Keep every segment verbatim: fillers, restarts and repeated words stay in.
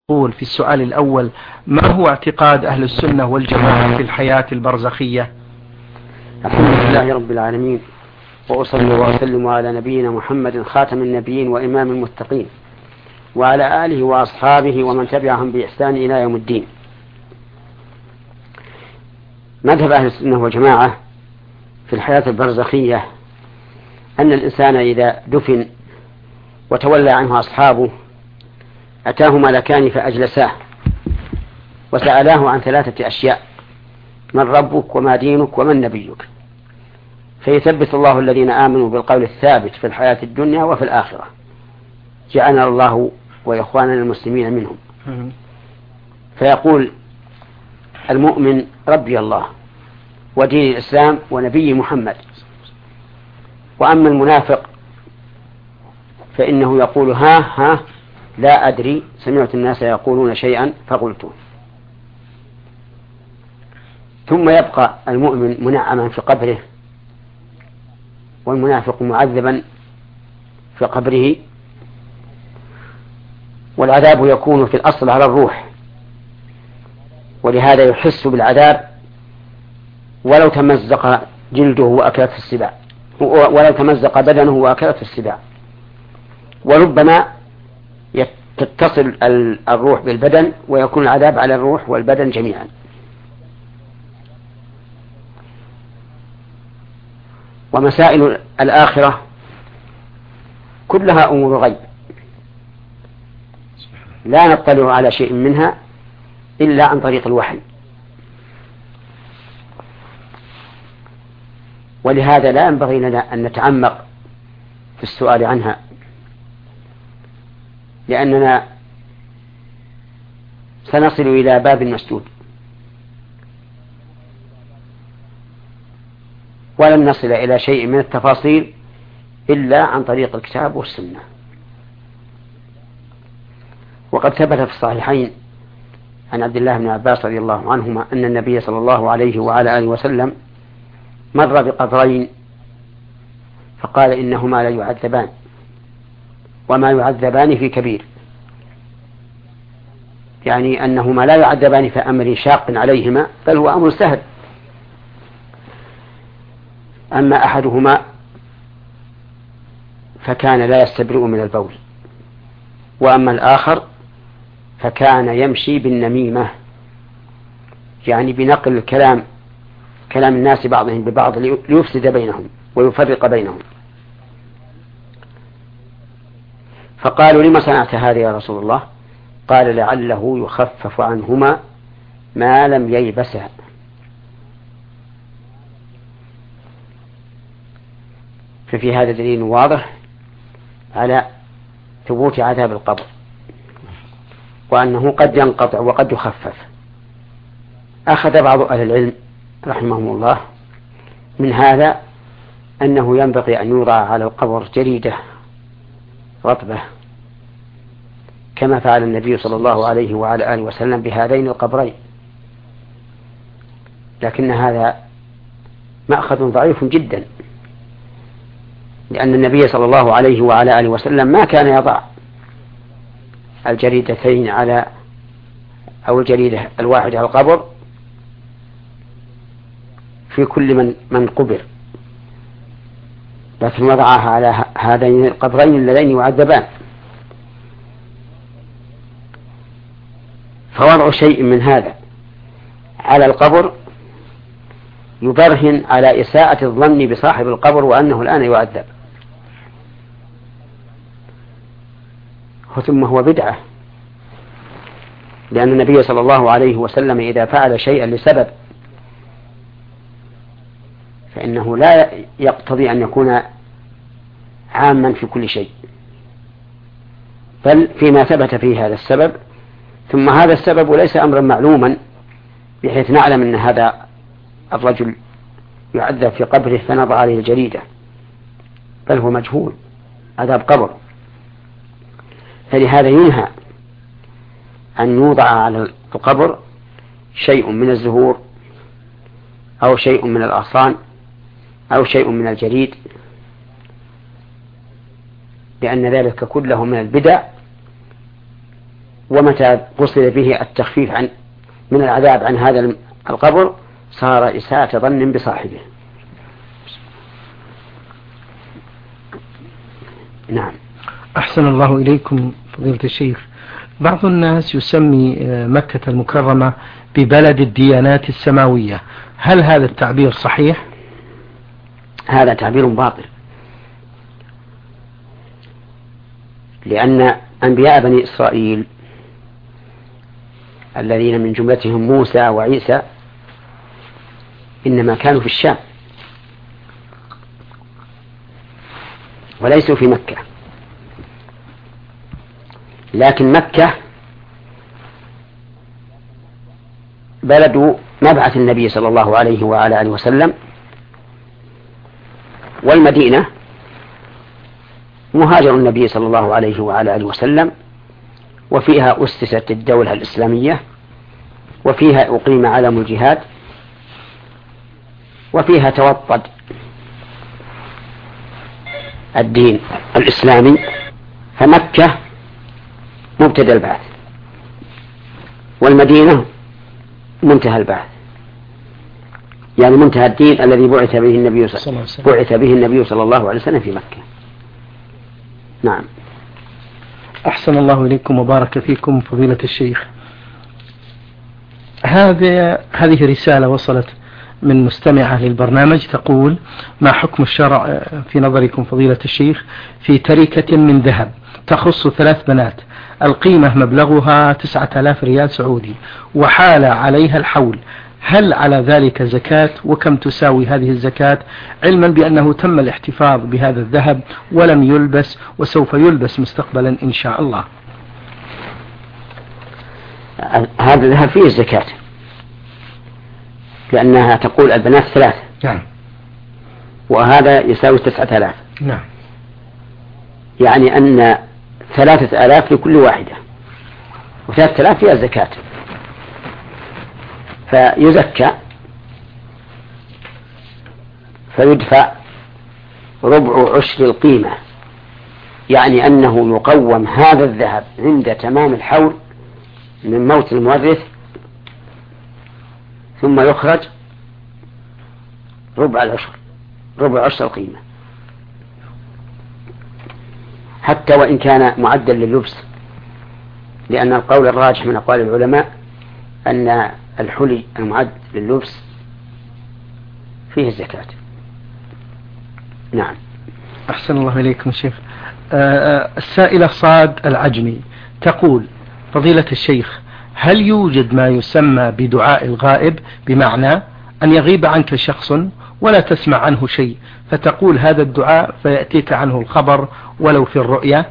قول في السؤال الأول: ما هو اعتقاد أهل السنة والجماعة في الحياة البرزخية؟ الحمد لله رب العالمين، وأصلي وأسلم على نبينا محمد خاتم النبيين وإمام المتقين، وعلى آله وأصحابه ومن تبعهم بإحسان إلى يوم الدين. مذهب أهل السنة والجماعة في الحياة البرزخية أن الإنسان إذا دفن وتولى عنه أصحابه أتاه ملكان فأجلساه وسألاه عن ثلاثة أشياء: من ربك وما دينك ومن نبيك؟ فيثبت الله الذين آمنوا بالقول الثابت في الحياة الدنيا وفي الآخرة، جعلنا الله وإخواننا المسلمين منهم. فيقول المؤمن: ربي الله ودين الإسلام ونبي محمد. وأما المنافق فإنه يقول: ها ها لا أدري، سمعت الناس يقولون شيئا فقلته. ثم يبقى المؤمن منعما في قبره، والمنافق معذبا في قبره. والعذاب يكون في الأصل على الروح، ولهذا يحس بالعذاب ولو تمزق جلده وأكلته السباع، ولو تمزق بدنه وأكلته السباع. وربما تتصل الروح بالبدن ويكون العذاب على الروح والبدن جميعا. ومسائل الآخرة كلها أمور غيب، لا نطلع على شيء منها إلا عن طريق الوحي، ولهذا لا ينبغي لنا أن نتعمق في السؤال عنها، لأننا سنصل إلى باب مسدود ولن نصل إلى شيء من التفاصيل إلا عن طريق الكتاب والسنة. وقد ثبت في الصحيحين عن عبد الله بن عباس رضي الله عنهما أن النبي صلى الله عليه وعلى آله وسلم مر بقبرين فقال: إنهما لا يعذبان وما يعذبان في كبير، يعني أنهما لا يعذبان في أمر شاق عليهما، بل هو أمر سهل. أما أحدهما فكان لا يستبرئ من البول، وأما الآخر فكان يمشي بالنميمة، يعني بنقل الكلام كلام الناس بعضهم ببعض ليفسد بينهم ويفرق بينهم. فقالوا: لما صنعت هذا يا رسول الله؟ قال: لعله يخفف عنهما ما لم ييبسا. ففي هذا دليل واضح على ثبوت عذاب القبر، وأنه قد ينقطع وقد يخفف. أخذ بعض أهل العلم رحمهم الله من هذا أنه ينبغي أن يوضع على القبر جريدة رطبة، كما فعل النبي صلى الله عليه وعلى آله وسلم بهذين القبرين، لكن هذا مأخذ ضعيف جدا، لأن النبي صلى الله عليه وعلى آله وسلم ما كان يضع الجريدتين على أو الجريدة الواحدة على القبر في كل من من قبر، لكن وضعها على هذين القبرين اللذين يعذبان. فوضع شيء من هذا على القبر يبرهن على إساءة الظن بصاحب القبر وأنه الآن يعذب، ثم هو بدعة، لأن النبي صلى الله عليه وسلم إذا فعل شيئا لسبب فإنه لا يقتضي أن يكون عاما في كل شيء، بل فيما ثبت فيه هذا السبب، ثم هذا السبب ليس أمرا معلوما بحيث نعلم أن هذا الرجل يعذب في قبره فنضع عليه الجريدة، بل هو مجهول، عذاب قبر. فلهذا ينهى أن يوضع على القبر شيء من الزهور أو شيء من الأغصان أو شيء من الجريد، لأن ذلك كله من البدع ومتى قصد به التخفيف عن من العذاب عن هذا القبر صار إساءة ظن بصاحبه. نعم. أحسن الله إليكم فضيلة الشيخ. بعض الناس يسمي مكة المكرمة ببلد الديانات السماوية، هل هذا التعبير صحيح؟ هذا تعبير باطل، لأن أنبياء بني إسرائيل الذين من جملتهم موسى وعيسى إنما كانوا في الشام وليسوا في مكة، لكن مكة بلد مبعث النبي صلى الله عليه وعلى آله وسلم، والمدينة مهاجر النبي صلى الله عليه وعلى آله وسلم، وفيها أسست الدولة الإسلامية، وفيها أقيم علم الجهاد، وفيها توطد الدين الإسلامي. فمكة مبتدأ البعث، والمدينة منتهى البعث، يعني منتهى الدين الذي بعث به النبي صلى بعث به النبي صلى الله عليه وسلم في مكة. نعم. أحسن الله إليكم وبارك فيكم فضيلة الشيخ. هذه هذه رسالة وصلت من مستمعة للبرنامج تقول: ما حكم الشرع في نظركم فضيلة الشيخ في تركة من ذهب تخص ثلاث بنات، القيمة مبلغها تسعة آلاف ريال سعودي وحال عليها الحول، هل على ذلك زكاة؟ وكم تساوي هذه الزكاة، علما بأنه تم الاحتفاظ بهذا الذهب ولم يلبس وسوف يلبس مستقبلا إن شاء الله؟ هذا الذهب فيه الزكاة، لأنها تقول البنات ثلاثة. نعم. وهذا يساوي تسعة آلاف. نعم. يعني أن ثلاثة آلاف لكل واحدة، وثلاثة آلاف فيها الزكاة، فيزكى فيدفع ربع عشر القيمة، يعني أنه يقوم هذا الذهب عند تمام الحول من موت المورث، ثم يخرج ربع العشر ربع عشر القيمة، حتى وإن كان معدل لللبس، لأن القول الراجح من أقوال العلماء أن الحلي المعد لللبس فيه الزكاة. نعم. أحسن الله إليكم شيخ. آه السائلة صاد العجمي تقول: فضيلة الشيخ، هل يوجد ما يسمى بدعاء الغائب، بمعنى أن يغيب عنك شخص ولا تسمع عنه شيء فتقول هذا الدعاء فيأتيك عنه الخبر ولو في الرؤيا؟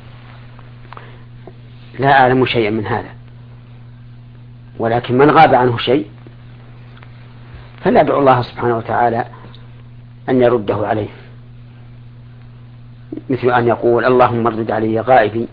لا أعلم شيئا من هذا، ولكن من غاب عنه شيء فليدعو الله سبحانه وتعالى أن يرده عليه، مثل أن يقول اللهم ارد علي غائبي،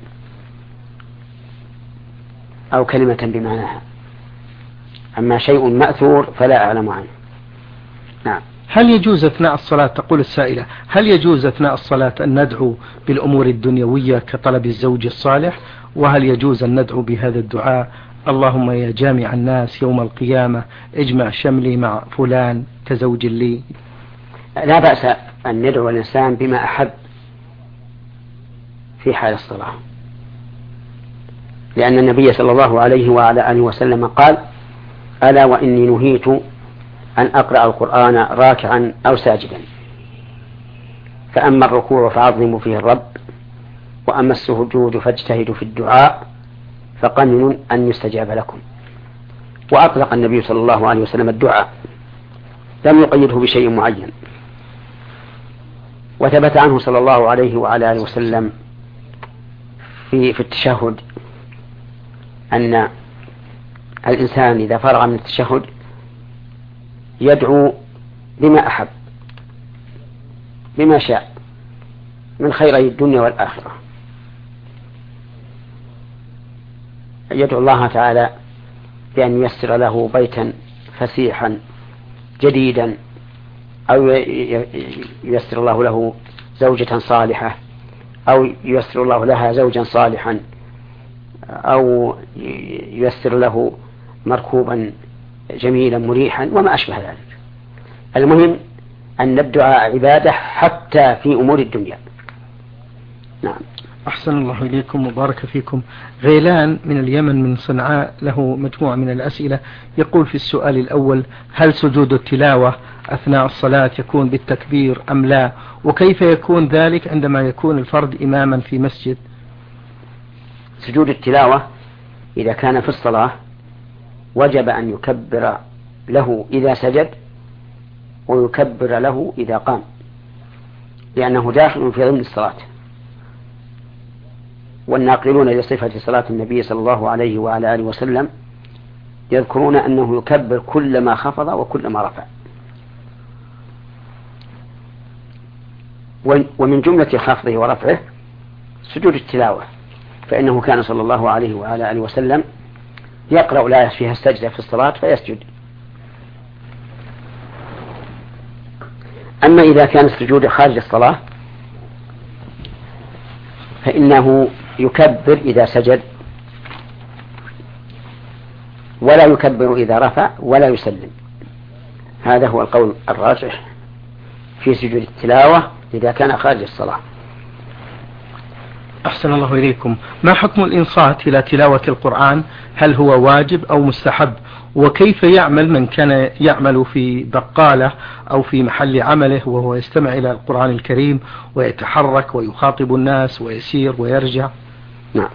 أو كلمة بمعناها. أما شيء مأثور فلا أعلم عنه. نعم. هل يجوز أثناء الصلاة، تقول السائلة، هل يجوز أثناء الصلاة أن ندعو بالأمور الدنيوية كطلب الزوج الصالح؟ وهل يجوز أن ندعو بهذا الدعاء: اللهم يا جامع الناس يوم القيامة اجمع شملي مع فلان كزوج لي؟ لا بأس أن ندعو الإنسان بما أحب في حال الصلاة، لأن النبي صلى الله عليه وعلى آله وسلم قال: ألا وإني نهيت أن أقرأ القرآن راكعا أو ساجدا، فأما الركوع فعظموا فيه الرب، وأما السجود فاجتهدوا في الدعاء فقننوا أن يستجاب لكم. وأطلق النبي صلى الله عليه وسلم الدعاء، لم يقيده بشيء معين. وثبت عنه صلى الله عليه وعلى آله وسلم في, في التشهد أن الإنسان إذا فرغ من التشهد يدعو بما أحب بما شاء من خيري الدنيا والآخرة، يدعو الله تعالى بأن ييسر له بيتا فسيحا جديدا، أو ييسر الله له زوجة صالحة، أو ييسر الله لها زوجا صالحا، أو ييسر له مركوبا جميلا مريحا وما أشبه ذلك. المهم أن الدعاء عبادة حتى في أمور الدنيا. نعم. أحسن الله إليكم وبارك فيكم. غيلان من اليمن من صنعاء له مجموعة من الأسئلة. يقول في السؤال الأول: هل سجود التلاوة أثناء الصلاة يكون بالتكبير أم لا؟ وكيف يكون ذلك عندما يكون الفرد إماما في مسجد؟ سجود التلاوة إذا كان في الصلاة وجب أن يكبر له إذا سجد ويكبر له إذا قام، لأنه داخل في ضمن الصلاة. والناقلون لصفة صلاة النبي صلى الله عليه وعلى آله وسلم يذكرون أنه يكبر كلما خفض وكلما رفع. ومن جملة خفضه ورفعه سجود التلاوة، فإنه كان صلى الله عليه وعلى آله وسلم يقرأ الآية فيها السجدة في الصلاة فيسجد. أما إذا كان السجود خارج الصلاة فإنه يكبر إذا سجد ولا يكبر إذا رفع ولا يسلم. هذا هو القول الراجح في سجود التلاوة إذا كان خارج الصلاة. أحسن الله إليكم. ما حكم الإنصات إلى تلاوة القرآن؟ هل هو واجب أو مستحب؟ وكيف يعمل من كان يعمل في بقالة أو في محل عمله وهو يستمع إلى القرآن الكريم ويتحرك ويخاطب الناس ويسير ويرجع؟ نعم.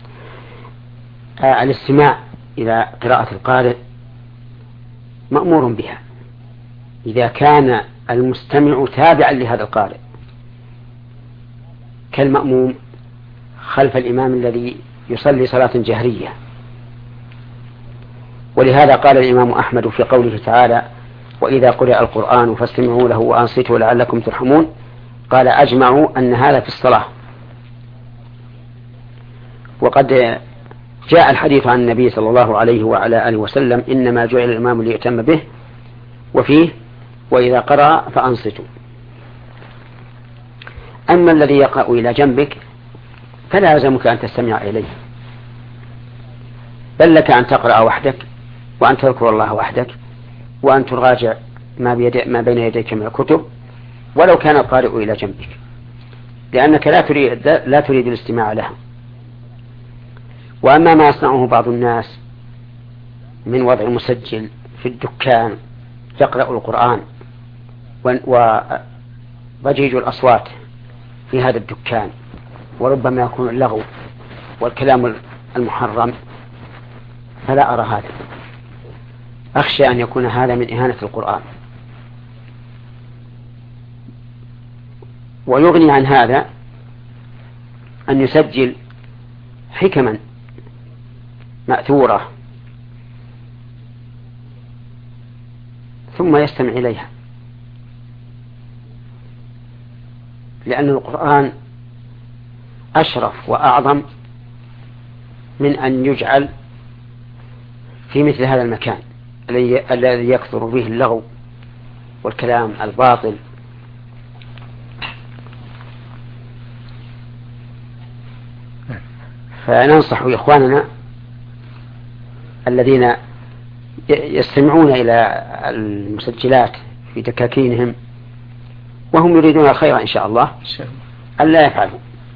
آه الاستماع إلى قراءة القارئ مأمور بها إذا كان المستمع تابعا لهذا القارئ كالمأموم خلف الإمام الذي يصلي صلاة جهرية. ولهذا قال الإمام أحمد في قوله تعالى: وإذا قرئ القرآن فاستمعوا له وأنصتوا لعلكم ترحمون، قال: أجمعوا أن هذا في الصلاة. وقد جاء الحديث عن النبي صلى الله عليه وعلى آله وسلم: إنما جعل الإمام ليؤتم به، وفيه: وإذا قرأ فأنصتوا. أما الذي يقرأ إلى جنبك فلا يلزمك أن تستمع إليه، بل لك أن تقرأ وحدك وأن تذكر الله وحدك وأن تراجع ما, ما بين يديك من الكتب ولو كان القارئ إلى جنبك، لأنك لا تريد, لا تريد الاستماع له. وأما ما يصنعه بعض الناس من وضع مسجل في الدكان يقرأ القرآن وضجيج الأصوات في هذا الدكان، وربما يكون اللغو والكلام المحرم، فلا أرى هذا. أخشى أن يكون هذا من إهانة القرآن. ويغني عن هذا أن يسجل حكما مأثورة ثم يستمع إليها، لأن القرآن أشرف وأعظم من أن يجعل في مثل هذا المكان الذي يكثر فيه اللغو والكلام الباطل. فننصح إخواننا الذين يستمعون إلى المسجلات في دكاكينهم وهم يريدون الخير إن شاء الله ألا يفعلوا،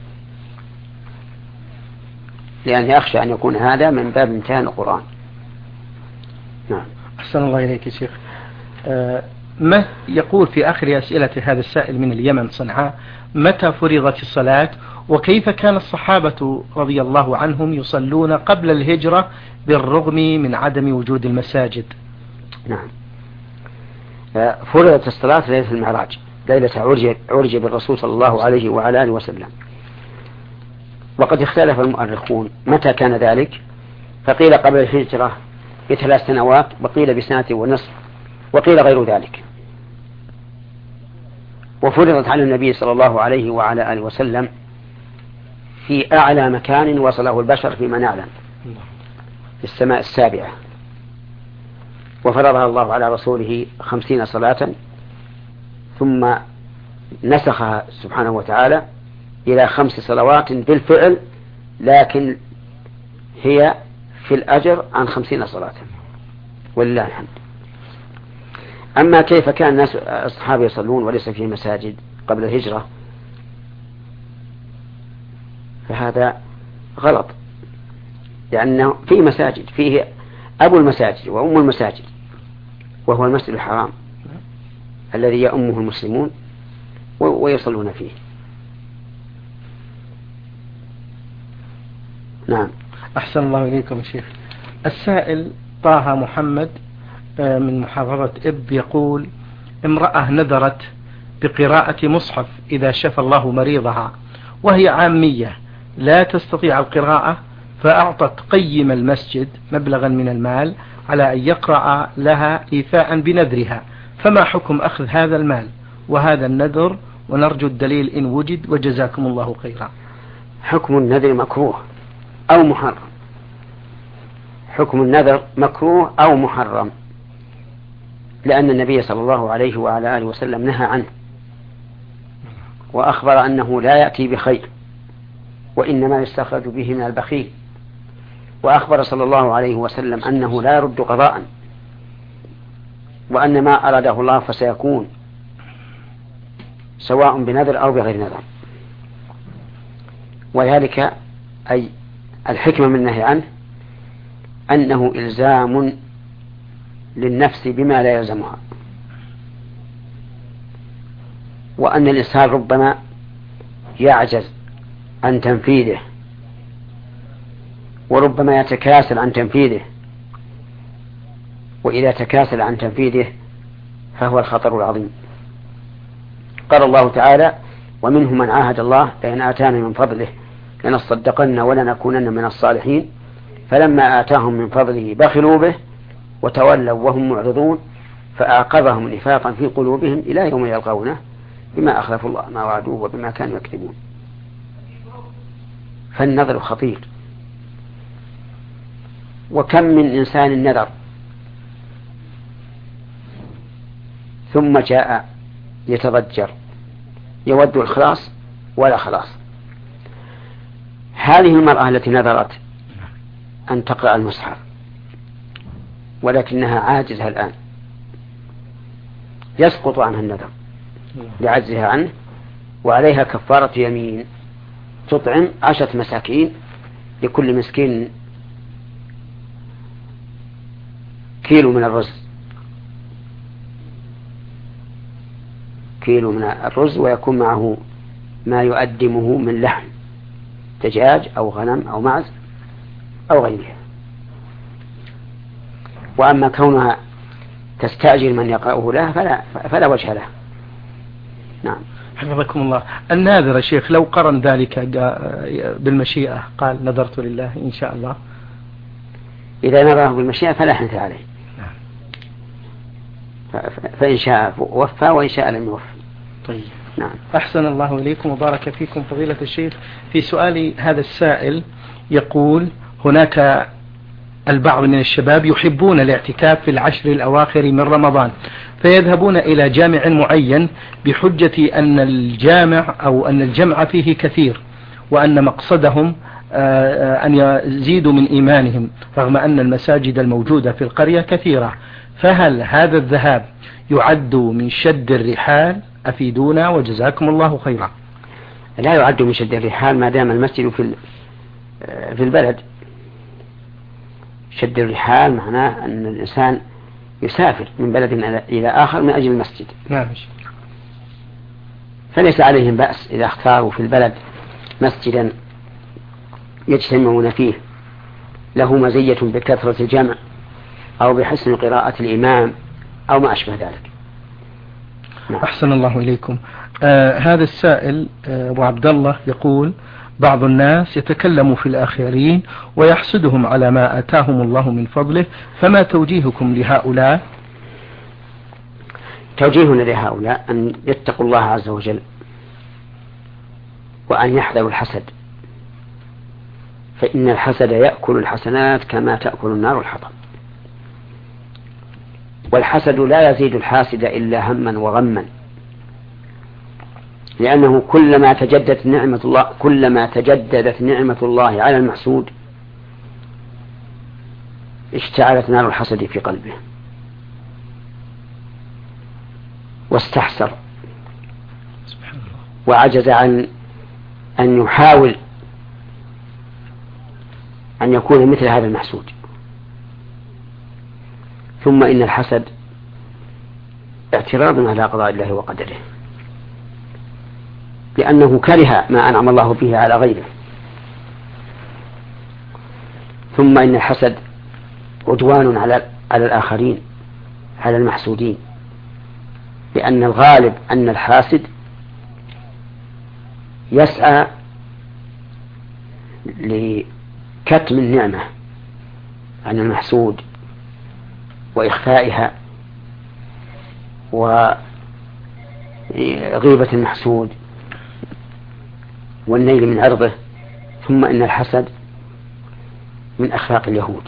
لأني أخشى أن يكون هذا من باب امتهان القرآن. نعم. أحسن الله إليك يا شيخ. آه ما يقول في آخر أسئلة هذا السائل من اليمن صنعاء: متى فرضت الصلاة وكيف كان الصحابة رضي الله عنهم يصلون قبل الهجرة بالرغم من عدم وجود المساجد؟ نعم. فرضت الصلاة ليلة المعراج، ليلة عرج, عرج بالرسول صلى الله عليه وعلى آله وسلم. وقد اختلف المؤرخون متى كان ذلك، فقيل قبل الهجرة بثلاث سنوات، وقيل بسنة ونصف، وقيل غير ذلك. وفرضت على النبي صلى الله عليه وعلى آله وسلم في أعلى مكان وصله البشر فيما نعلم، في السماء السابعة، وفرضها الله على رسوله خمسين صلاة، ثم نسخها سبحانه وتعالى إلى خمس صلوات بالفعل، لكن هي في الأجر عن خمسين صلاة، ولله الحمد. أما كيف كان الناس الصحابة يصلون وليس في مساجد قبل الهجرة فهذا غلط، لأنه في مساجد فيه أبو المساجد وأم المساجد وهو المسجد الحرام الذي يأمه المسلمون ويصلون فيه. نعم. أحسن الله إليكم شيخ. السائل طه محمد من محافظة إب يقول: امرأة نذرت بقراءة مصحف إذا شفى الله مريضها وهي عامية لا تستطيع القراءة، فأعطت قيم المسجد مبلغا من المال على أن يقرأ لها إيفاء بنذرها، فما حكم أخذ هذا المال وهذا النذر؟ ونرجو الدليل إن وجد، وجزاكم الله خيرا. حكم النذر مكروه أو محرم. حكم النذر مكروه أو محرم، لأن النبي صلى الله عليه وعلى آله وسلم نهى عنه وأخبر أنه لا يأتي بخير وإنما يستخرج به من البخيل، وأخبر صلى الله عليه وسلم أنه لا يرد قضاء، وأن ما أراده الله فسيكون سواء بنذر أو بغير نذر. وذلك أي الحكمة من النهي عنه أنه إلزام للنفس بما لا يلزمها، وأن الإنسان ربما يعجز عن تنفيذه وربما يتكاسل عن تنفيذه، وإذا تكاسل عن تنفيذه فهو الخطر العظيم. قال الله تعالى: ومنهم من عاهد الله لئن آتانا من فضله لنصدقن ولنكونن من الصالحين فلما آتاهم من فضله بخلوا به وتولوا وهم معرضون فأعقبهم نفاقا في قلوبهم إلى يوم يلقونه بما أخلفوا الله ما وعدوه وبما كانوا يكذبون. فالنذر خطير، وكم من إنسان نذر ثم جاء يتضجر يود الخلاص ولا خلاص. هذه المرأة التي نذرت أن تقرأ المصحف ولكنها عاجزة الآن يسقط عنها النذر لعجزها عنه، وعليها كفارة يمين تطعم عشرة مساكين، لكل مسكين كيلو من الرز كيلو من الرز ويكون معه ما يقدمه من لحم دجاج أو غنم أو معز أو غيرها. وأما كونها تستأجر من يقرأه لها فلا, فلا وجه له. نعم. حفظكم الله. الناذر شيخ لو قرن ذلك بالمشيئة قال نذرت لله إن شاء الله، إذا نذره بالمشيئة فلا حنث عليه، فإن شاء وفى وإن شاء لم يوفى. طيب. نعم. أحسن الله إليكم وبارك فيكم فضيلة الشيخ. في سؤال هذا السائل يقول: هناك البعض من الشباب يحبون الاعتكاف في العشر الأواخر من رمضان، فيذهبون إلى جامع معين بحجة أن الجامع أو أن الجمع فيه كثير، وأن مقصدهم أن يزيدوا من إيمانهم رغم أن المساجد الموجودة في القرية كثيرة، فهل هذا الذهاب يعد من شد الرحال؟ أفيدونا وجزاكم الله خيرا. لا يعد من شد الرحال ما دام المسجد في في البلد. شد الرحال معناه أن الإنسان يسافر من بلد إلى آخر من أجل المسجد. نعم. فليس عليهم بأس إذا اختاروا في البلد مسجدا يجتمعون فيه له مزية بكثرة الجمع أو بحسن قراءة الإمام أو ما أشبه ذلك. نعم. أحسن الله إليكم. آه هذا السائل آه أبو عبد الله يقول: بعض الناس يتكلم في الآخرين ويحسدهم على ما آتاهم الله من فضله، فما توجيهكم لهؤلاء؟ توجيهنا لهؤلاء أن يتقوا الله عز وجل وأن يحذروا الحسد، فإن الحسد يأكل الحسنات كما تأكل النار الحطب، والحسد لا يزيد الحاسد إلا هما وغما، لأنه كلما تجددت نعمة الله كلما تجددت نعمة الله على المحسود اشتعلت نار الحسد في قلبه واستحسر وعجز عن أن يحاول أن يكون مثل هذا المحسود. ثم إن الحسد اعتراض على قضاء الله وقدره، لأنه كره ما أنعم الله به على غيره. ثم إن الحسد عدوان على على الآخرين، على المحسودين، لأن الغالب أن الحاسد يسعى لكتم النعمة عن المحسود وإخفائها وغيبة المحسود والنيل من عرضه. ثم إن الحسد من أخلاق اليهود.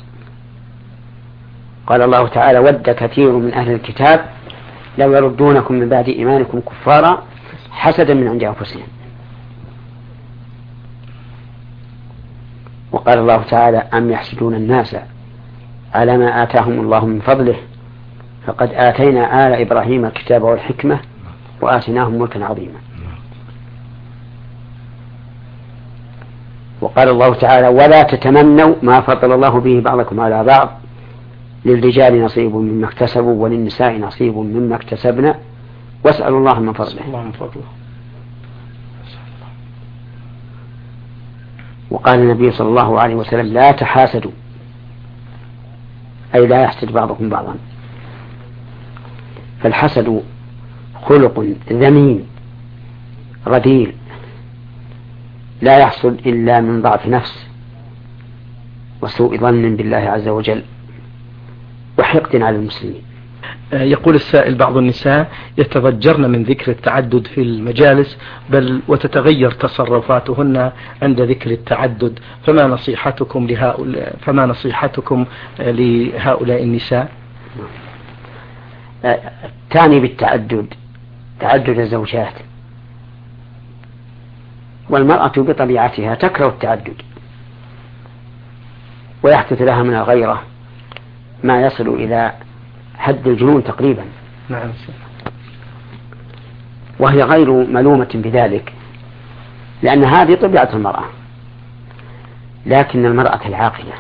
قال الله تعالى: ود كثير من أهل الكتاب لو يردونكم من بعد إيمانكم كفارا حسدا من عند أنفسهم. وقال الله تعالى: أم يحسدون الناس على ما آتاهم الله من فضله فقد آتينا آل إبراهيم الكتاب والحكمة وآتيناهم ملكا عظيما. وقال الله تعالى: ولا تتمنوا ما فضل الله به بعضكم على بعض للرجال نصيب مما اكتسبوا وللنساء نصيب مما اكتسبنا واسألوا الله من فضله. وقال النبي صلى الله عليه وسلم: لا تحاسدوا، أي لا يحسد بعضكم بعضا. فالحسد خلق ذميم رذيل لا يحصل إلا من ضعف نفس وسوء ظن بالله عز وجل وحقد على المسلمين. يقول السائل: بعض النساء يتضجرن من ذكر التعدد في المجالس، بل وتتغير تصرفاتهن عند ذكر التعدد، فما نصيحتكم لهؤلاء فما نصيحتكم لهؤلاء النساء؟ تعني بالتعدد تعدد الزوجات، والمرأة بطبيعتها تكره التعدد ويحدث لها من الغيرة ما يصل إلى حد الجنون تقريبا. نعم. وهي غير ملومة بذلك، لأن هذه طبيعة المرأة. لكن المرأة العاقلة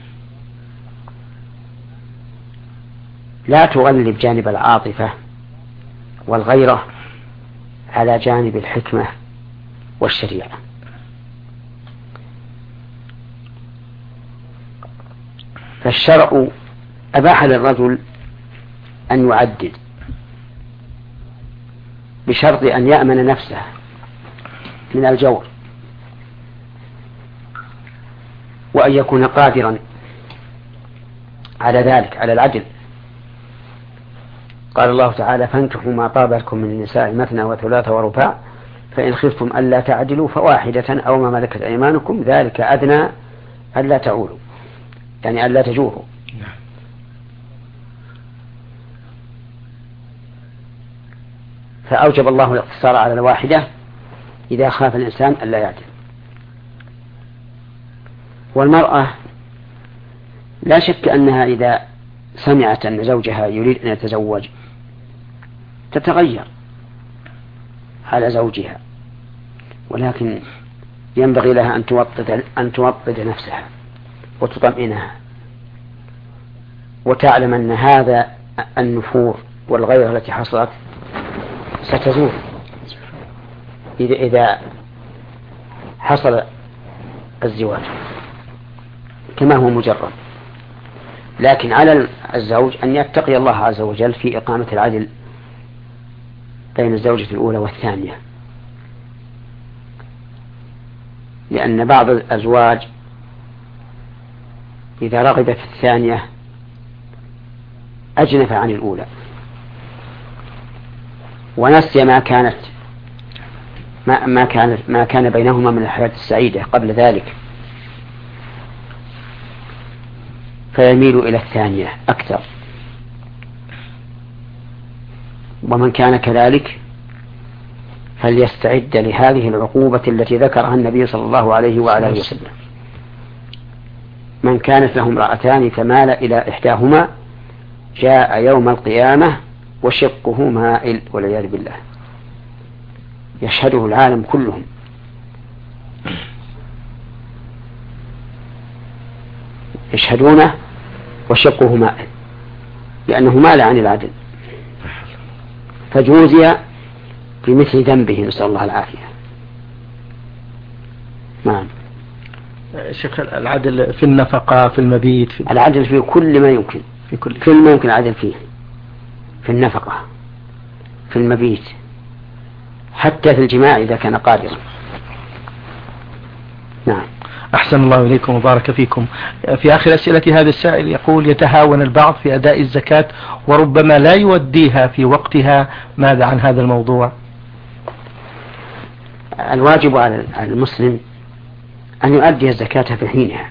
لا تغلب جانب العاطفة والغيرة على جانب الحكمة والشريعة. فالشرع أباح للرجل أن يعدد بشرط أن يأمن نفسه من الجور، وأن يكون قادرا على ذلك، على العدل. قال الله تعالى: فانكحوا ما طاب لكم من النساء مثنى وثلاث ورباع فإن خفتم ألا تعدلوا فواحدة أو ما ملكت أيمانكم ذلك أدنى ألا تعولوا، يعني ألا تجوروا. فأوجب الله الاقتصار على الواحدة إذا خاف الإنسان ألا يعدل. والمرأة لا شك أنها إذا سمعت أن زوجها يريد أن يتزوج تتغير على زوجها، ولكن ينبغي لها أن توطد أن توطد نفسها وتطمئنها، وتعلم أن هذا النفور والغيرة التي حصلت ستزول إذا إذا حصل الزواج كما هو مجرد. لكن على الزوج أن يتقي الله عز وجل في إقامة العدل بين الزوجة الأولى والثانية، لأن بعض الأزواج إذا رغب في الثانية أجنف عن الأولى ونسي ما كانت ما ما كان ما كان بينهما من الحياة السعيدة قبل ذلك، فيميل إلى الثانية أكثر. ومن كان كذلك فليستعد لهذه العقوبة التي ذكرها النبي صلى الله عليه وآله وسلم. من كانت له امرأتان فمال إلى إحداهما جاء يوم القيامة وشقه مائل والعياذ بالله، يشهده العالم كلهم. يشهدونه وشقه مائل لأنه مال عن العدل، فجوزي بمثل ذنبه، نسأل الله العافية. نعم. شيخ، العدل في النفقة، في المبيت، في العدل في كل ما يمكن، في كل كل ما يمكن العدل فيه، في النفقة، في المبيت، حتى في الجماع إذا كان قادرا. نعم. أحسن الله إليكم وبارك فيكم. في آخر أسئلة هذا السائل يقول: يتهاون البعض في أداء الزكاة وربما لا يوديها في وقتها، ماذا عن هذا الموضوع؟ الواجب على المسلم أن يؤدي الزكاة في حينها،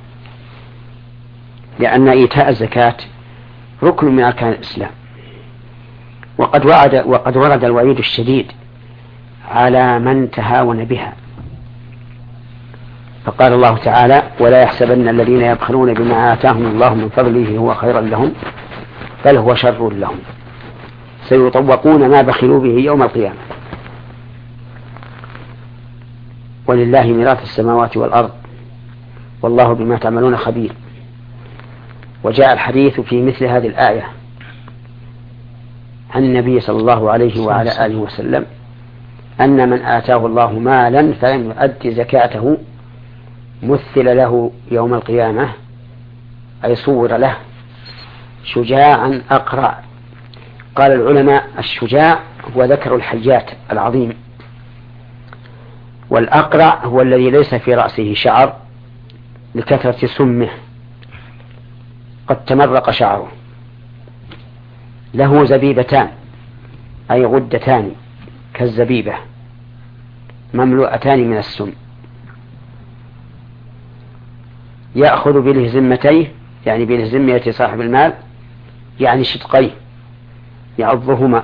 لأن إيتاء الزكاة ركن من أركان الإسلام، وقد وعد وقد ورد الوعيد الشديد على من تهاون بها، فقال الله تعالى: ولا يحسبن الذين يبخلون بما آتاهم الله من فضله هو خيرا لهم بل هو شر لهم سيطوقون ما بخلوا به يوم القيامة ولله ميراث السماوات والأرض والله بما تعملون خبير. وجاء الحديث في مثل هذه الآية عن النبي صلى الله عليه وعلى آله وسلم أن من آتاه الله مالا فلم يؤدي زكاته مثل له يوم القيامة، أي صور له شجاعا أقرع. قال العلماء: الشجاع هو ذكر الحيات العظيم، والأقرع هو الذي ليس في رأسه شعر لكثرة سمه، قد تمرق شعره، له زبيبتان أي غدتان كالزبيبة مملوءتان من السم، يأخذ بلهزمتيه يعني بلهزمية صاحب المال يعني شدقيه يعضهما،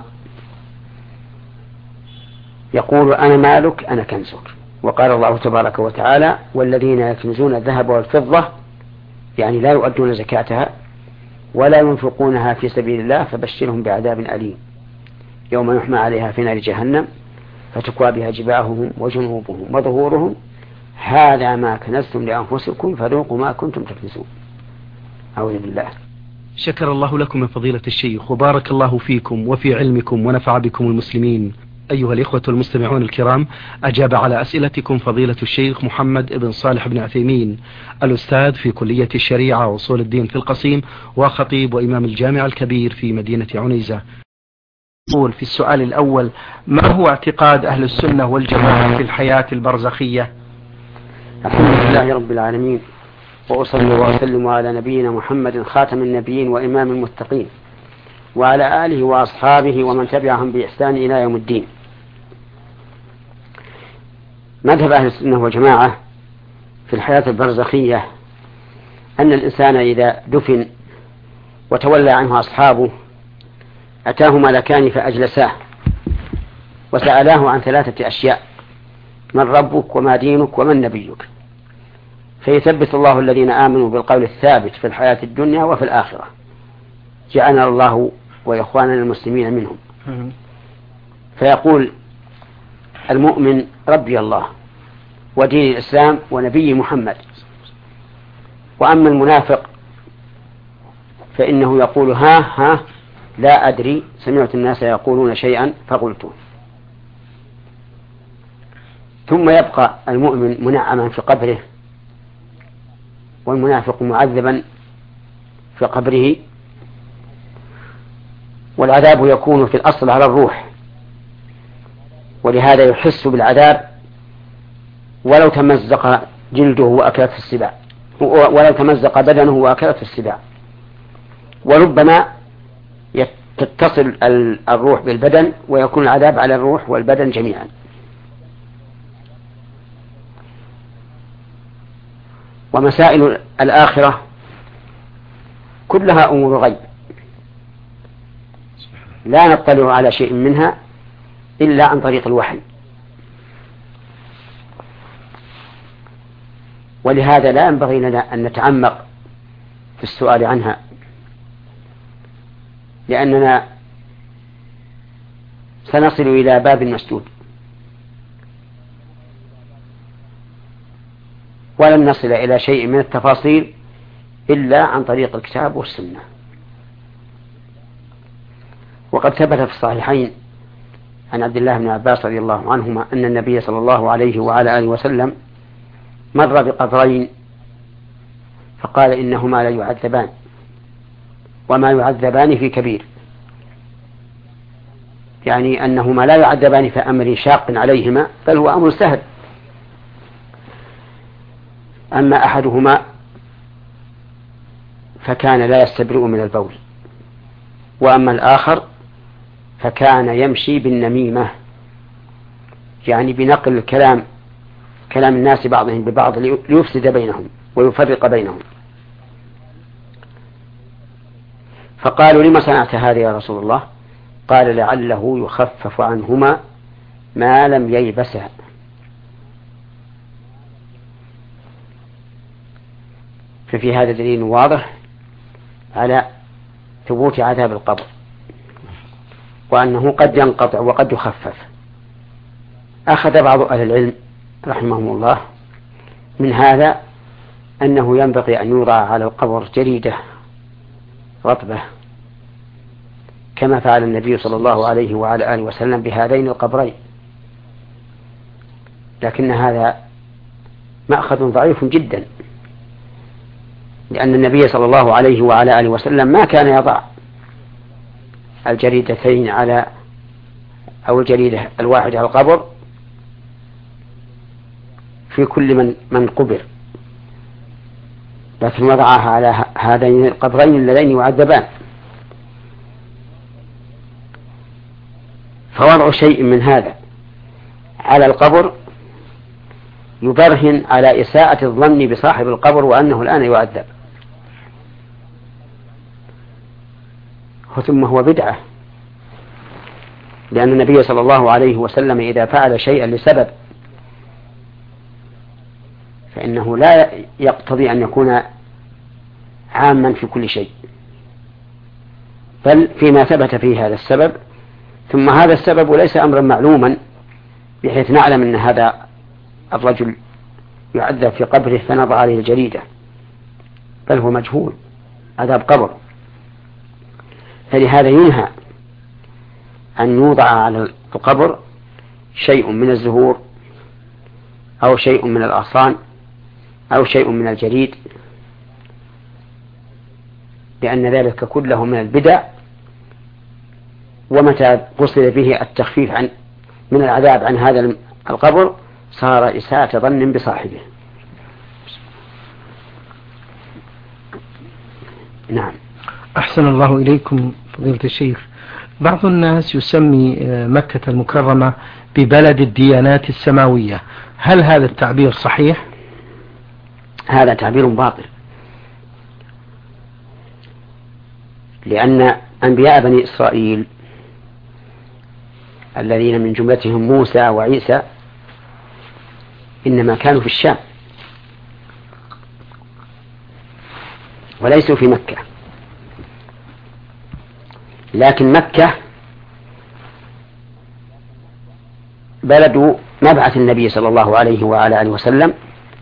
يقول: أنا مالك أنا كنزك. وقال الله تبارك وتعالى: والذين يكنزون الذهب والفضة يعني لا يؤدون زكاتها ولا ينفقونها في سبيل الله فبشرهم بعذاب أليم يوم يحمى عليها في نار جهنم فتكوى بها جباههم وجنوبهم وظهورهم هذا ما كنزتم لأنفسكم فذوقوا ما كنتم تكنزون. أعوذ بالله. شكر الله لكم من فضيلة الشيخ وبارك الله فيكم وفي علمكم ونفع بكم المسلمين. أيها الإخوة المستمعون الكرام، أجاب على أسئلتكم فضيلة الشيخ محمد بن صالح بن عثيمين، الأستاذ في كلية الشريعة وأصول الدين في القصيم وخطيب وإمام الجامع الكبير في مدينة عنيزة. يقول في السؤال الأول: ما هو اعتقاد أهل السنة والجماعة في الحياة البرزخية؟ الحمد لله رب العالمين، وأصلي وأسلم على نبينا محمد خاتم النبيين وإمام المتقين وعلى آله وأصحابه ومن تبعهم بإحسان إلى يوم الدين. مذهب أهل السنة والجماعة في الحياة البرزخية أن الإنسان إذا دفن وتولى عنه أصحابه أتاه ملكان فأجلساه وسألاه عن ثلاثة أشياء: من ربك وما دينك ومن نبيك؟ فيثبت الله الذين آمنوا بالقول الثابت في الحياة الدنيا وفي الآخرة، جعلنا الله وإخواننا المسلمين منهم. فيقول المؤمن: ربي الله ودين الإسلام ونبي محمد. وأما المنافق فإنه يقول: ها ها لا أدري، سمعت الناس يقولون شيئا فقلته. ثم يبقى المؤمن منعما في قبره والمنافق معذبا في قبره، والعذاب يكون في الأصل على الروح، ولهذا يحس بالعذاب ولو تمزق جلده وأكلته السباع، ولو تمزق بدنه وأكلته السباع. وربما تتصل الروح بالبدن ويكون العذاب على الروح والبدن جميعا. ومسائل الآخرة كلها أمور غيب لا نطلع على شيء منها إلا عن طريق الوحي. ولهذا لا ينبغي لنا أن نتعمق في السؤال عنها، لأننا سنصل إلى باب مسدود ولن نصل إلى شيء من التفاصيل إلا عن طريق الكتاب والسنة. وقد ثبت في الصحيحين عن عبد الله بن عباس رضي الله عنهما أن النبي صلى الله عليه وعلى آله وسلم مر بقبرين فقال إنهما لا يعذبان وما يعذبان في كبير، يعني أنهما لا يعذبان في أمر شاق عليهما بل هو أمر سهل. أما أحدهما فكان لا يستبرئ من البول، وأما الآخر فكان يمشي بالنميمة، يعني بنقل الكلام كلام الناس بعضهم ببعض ليفسد بينهم ويفرق بينهم. فقالوا لما صنعت هذا يا رسول الله؟ قال لعله يخفف عنهما ما لم ييبسا. ففي هذا دليل واضح على ثبوت عذاب القبر وأنه قد ينقطع وقد يخفف. أخذ بعض أهل العلم رحمهم الله من هذا أنه ينبغي أن يوضع على القبر جريدة رطبة كما فعل النبي صلى الله عليه وعلى آله وسلم بهذين القبرين، لكن هذا مأخذ ضعيف جدا، لأن النبي صلى الله عليه وعلى آله وسلم ما كان يضع الجريدتين على أو الجريدة الواحدة على القبر في كل من من قبر، لكن وضعها على هذين القبرين اللذين يعذبان. فوضع شيء من هذا على القبر يبرهن على إساءة الظن بصاحب القبر وأنه الآن يعذب، ثم هو بدعة، لأن النبي صلى الله عليه وسلم إذا فعل شيئا لسبب فإنه لا يقتضي أن يكون عاما في كل شيء، بل فيما ثبت فيه هذا السبب، ثم هذا السبب ليس أمرا معلوما بحيث نعلم أن هذا الرجل يعذب في قبره فنضع عليه الجريدة، بل هو مجهول عذاب قبر. فلهذا ينهى أن يوضع على القبر شيء من الزهور أو شيء من الأغصان أو شيء من الجريد، لأن ذلك كله من البدع، ومتى قصد به التخفيف عن من العذاب عن هذا القبر صار إساءة ظن بصاحبه. نعم. أحسن الله إليكم فضيلة الشيخ. بعض الناس يسمي مكة المكرمة ببلد الديانات السماوية، هل هذا التعبير صحيح؟ هذا تعبير باطل، لأن أنبياء بني إسرائيل الذين من جملتهم موسى وعيسى إنما كانوا في الشام وليسوا في مكة، لكن مكة بلد مبعث النبي صلى الله عليه وعلى آله وسلم،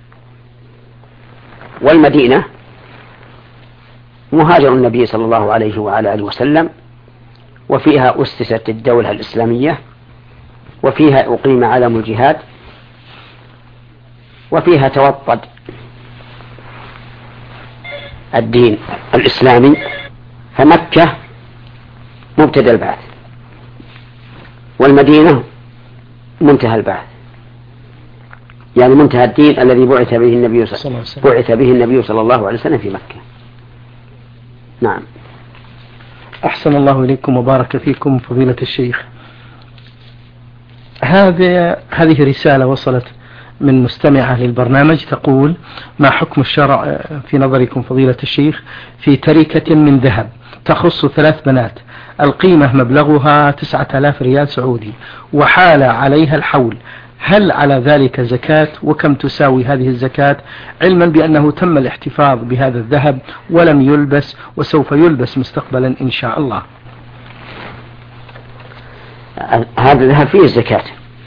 والمدينة مهاجر النبي صلى الله عليه وعلى آله وسلم، وفيها أسست الدولة الإسلامية، وفيها أقيم علم الجهاد، وفيها توطد الدين الإسلامي. فمكة مبتدأ البعث، والمدينة منتهى البعث، يعني منتهى الدين الذي بعث به النبي صلى بعث به النبي صلى الله عليه وسلم في مكة. نعم. أحسن الله إليكم وبارك فيكم فضيلة الشيخ. هذه هذه رسالة وصلت من مستمعة للبرنامج تقول: ما حكم الشرع في نظركم فضيلة الشيخ في تركة من ذهب تخص ثلاث بنات، القيمة مبلغها تسعة آلاف ريال سعودي، وحال عليها الحول، هل على ذلك زكاة؟ وكم تساوي هذه الزكاة، علما بأنه تم الاحتفاظ بهذا الذهب ولم يلبس وسوف يلبس مستقبلا إن شاء الله؟ هذا الذهب فيه الزكاة،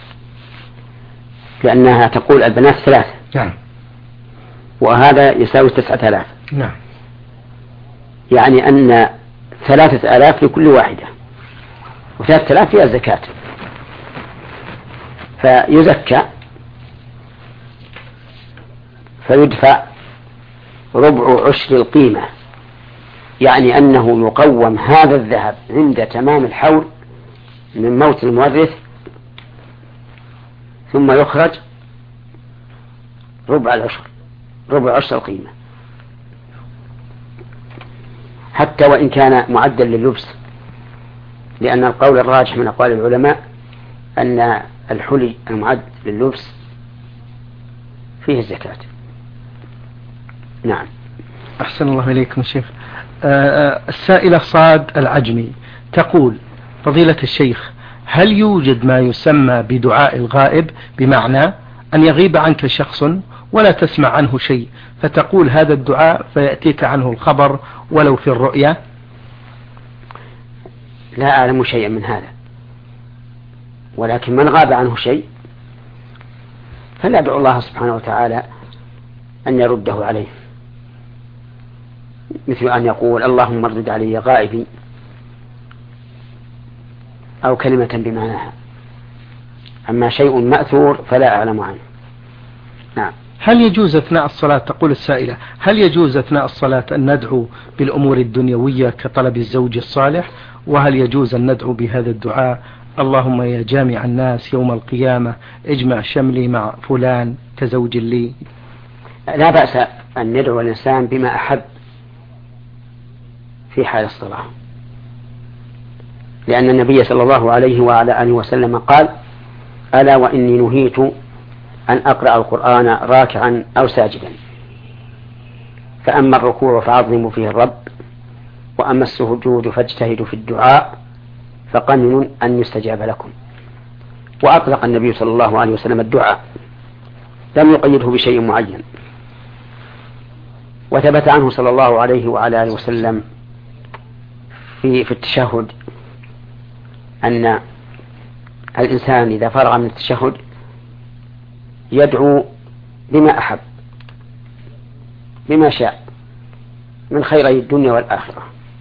لأنها تقول البنات ثلاثة. نعم. وهذا يساوي تسعة آلاف. نعم. يعني أن ثلاثة آلاف لكل واحدة، وثلاثة آلاف فيها الزكاة، فيزكى فيدفع ربع عشر القيمة، يعني أنه يقوم هذا الذهب عند تمام الحول من موت المورث، ثم يخرج ربع العشر ربع عشر القيمة، حتى وإن كان معدل لللبس، لأن القول الراجح من أقوال العلماء أن الحلي المعد لللبس فيه الزكاة. نعم. أحسن الله إليكم شيخ. آه السائلة صاد العجمي تقول: فضيلة الشيخ، هل يوجد ما يسمى بدعاء الغائب، بمعنى أن يغيب عنك شخص ولا تسمع عنه شيء فتقول هذا الدعاء فيأتيك عنه الخبر ولو في الرؤيا؟ لا أعلم شيئا من هذا، ولكن من غاب عنه شيء فليدعو الله سبحانه وتعالى أن يرده عليه، مثل أن يقول اللهم ارد علي غائبي، أو كلمة بمعناها. أما شيء مأثور فلا أعلم عنه. نعم. هل يجوز أثناء الصلاة، تقول السائلة، هل يجوز أثناء الصلاة أن ندعو بالأمور الدنيوية كطلب الزوج الصالح؟ وهل يجوز أن ندعو بهذا الدعاء اللهم يا جامع الناس يوم القيامة اجمع شملي مع فلان كزوج لي؟ لا بأس أن ندعو الإنسان بما أحب في حال الصلاة، لأن النبي صلى الله عليه وعلى آله وسلم قال: ألا وإني نهيت أن أقرأ القرآن راكعا أو ساجدا، فأما الركوع فعظموا فيه الرب، وأما السجود فاجتهدوا في الدعاء فقمن أن يستجاب لكم. وأطلق النبي صلى الله عليه وسلم الدعاء، لم يقيده بشيء معين. وثبت عنه صلى الله عليه وعلى آله وسلم في, في التشهد أن الإنسان إذا فرغ من التشهد يدعو بما أحب بما شاء من خيري الدنيا والآخرة،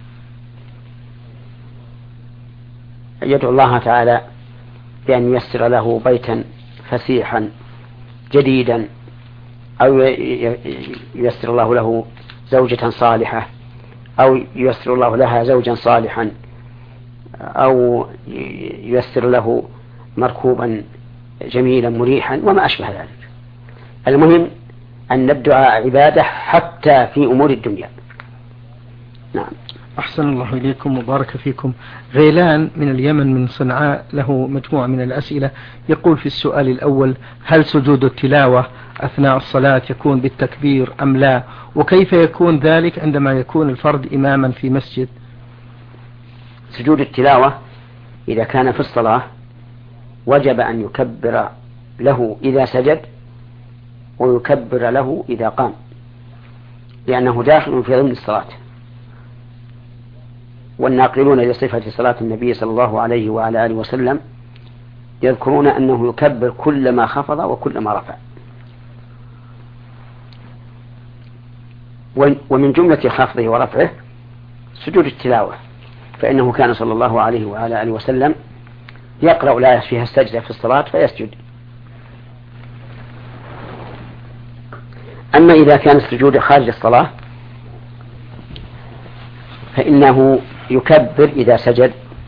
يدعو الله تعالى بأن ييسر له بيتا فسيحا جديدا، أو ييسر الله له زوجة صالحة، أو ييسر الله لها زوجا صالحا، أو ييسر له مركوبا جميلا مريحا، وما أشبه ذلك. المهم أن الدعاء عبادة حتى في أمور الدنيا. نعم. أحسن الله إليكم وبارك فيكم. غيلان من اليمن من صنعاء له مجموعة من الأسئلة، يقول في السؤال الأول: هل سجود التلاوة أثناء الصلاة يكون بالتكبير أم لا؟ وكيف يكون ذلك عندما يكون الفرد إماما في مسجد؟ سجود التلاوة إذا كان في الصلاة وجب أن يكبر له إذا سجد ويكبر له إذا قام، لأنه داخل في ضمن الصلاة. والناقلون لصفة صلاة النبي صلى الله عليه وعلى آله وسلم يذكرون أنه يكبر كلما خفض وكلما رفع. ومن جملة خفضه ورفعه سجود التلاوة، فإنه كان صلى الله عليه وعلى آله وسلم يقرأ الآية فيها السجدة في الصلاة فيسجد. أما إذا كان السجود خارج الصلاة فإنه يكبر إذا سجد،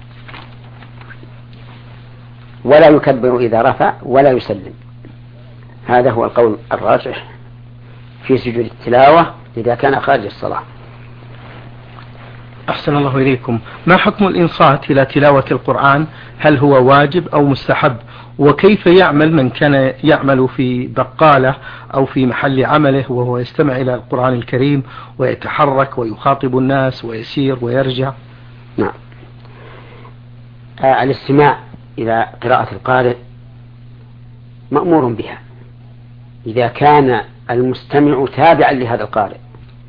ولا يكبر إذا رفع، ولا يسلم. هذا هو القول الراجح في سجود التلاوة إذا كان خارج الصلاة. أحسن الله إليكم. ما حكم الإنصات إلى تلاوة القرآن؟ هل هو واجب أو مستحب؟ وكيف يعمل من كان يعمل في بقالة أو في محل عمله وهو يستمع إلى القرآن الكريم ويتحرك ويخاطب الناس ويسير ويرجع؟ نعم. آه الاستماع إلى قراءة القارئ مأمور بها إذا كان المستمع تابعا لهذا القارئ،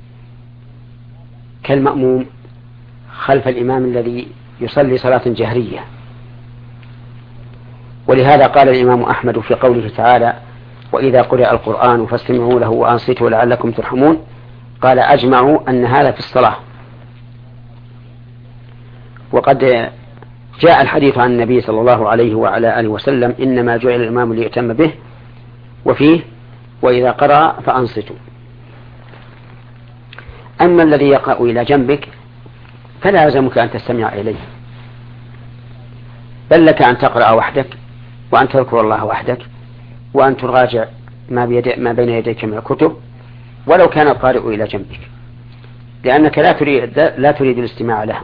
كالمأموم خلف الإمام الذي يصلي صلاة جهرية. ولهذا قال الإمام أحمد في قوله تعالى: وإذا قرئ القرآن فاستمعوا له وأنصتوا لعلكم ترحمون، قال: أجمعوا أن هذا في الصلاة. وقد جاء الحديث عن النبي صلى الله عليه وعلى آله وسلم: إنما جعل الإمام ليؤتم به، وفيه: وإذا قرأ فأنصتوا. أما الذي يقرأ إلى جنبك فلا يلزمك أن تستمع إليه، بل لك أن تقرأ وحدك، وأن تذكر الله وحدك، وأن تراجع ما, ما بين يديك من الكتب ولو كان القارئ إلى جنبك، لأنك لا تريد, لا تريد الاستماع له.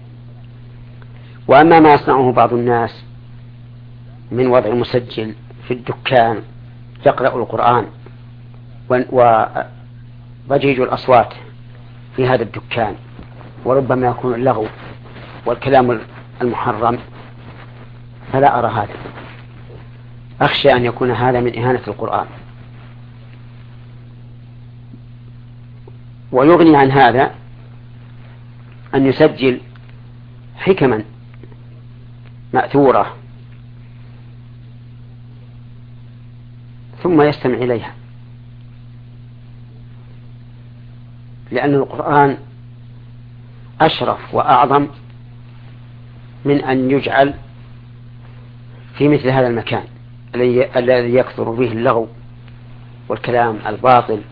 وأما ما يصنعه بعض الناس من وضع مسجل في الدكان يقرأ القرآن وضجيج الأصوات في هذا الدكان، وربما يكون اللغو والكلام المحرم، فلا أرى هذا، أخشى أن يكون هذا من إهانة القرآن. ويغني عن هذا أن يسجل حكما مأثورة ثم يستمع إليها، لأن القرآن أشرف وأعظم من أن يجعل في مثل هذا المكان الذي يكثر فيه اللغو والكلام الباطل.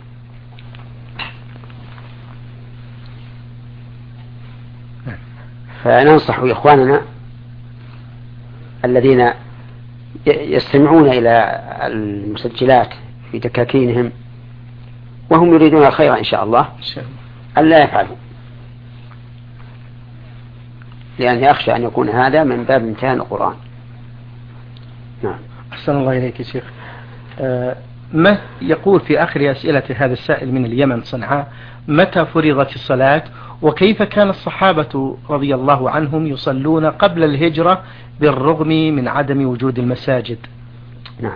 فننصح إخواننا الذين يستمعون إلى المسجلات في دكاكينهم وهم يريدون الخير إن شاء الله ألا يفعلوا، لأني أخشى أن يكون هذا من باب امتهان القرآن. نعم. أحسن الله إليك يا شيخ. آه ما يقول في آخر أسئلة هذا السائل من اليمن صنعاء: متى فرضت الصلاة، وكيف كان الصحابة رضي الله عنهم يصلون قبل الهجرة بالرغم من عدم وجود المساجد؟ نعم.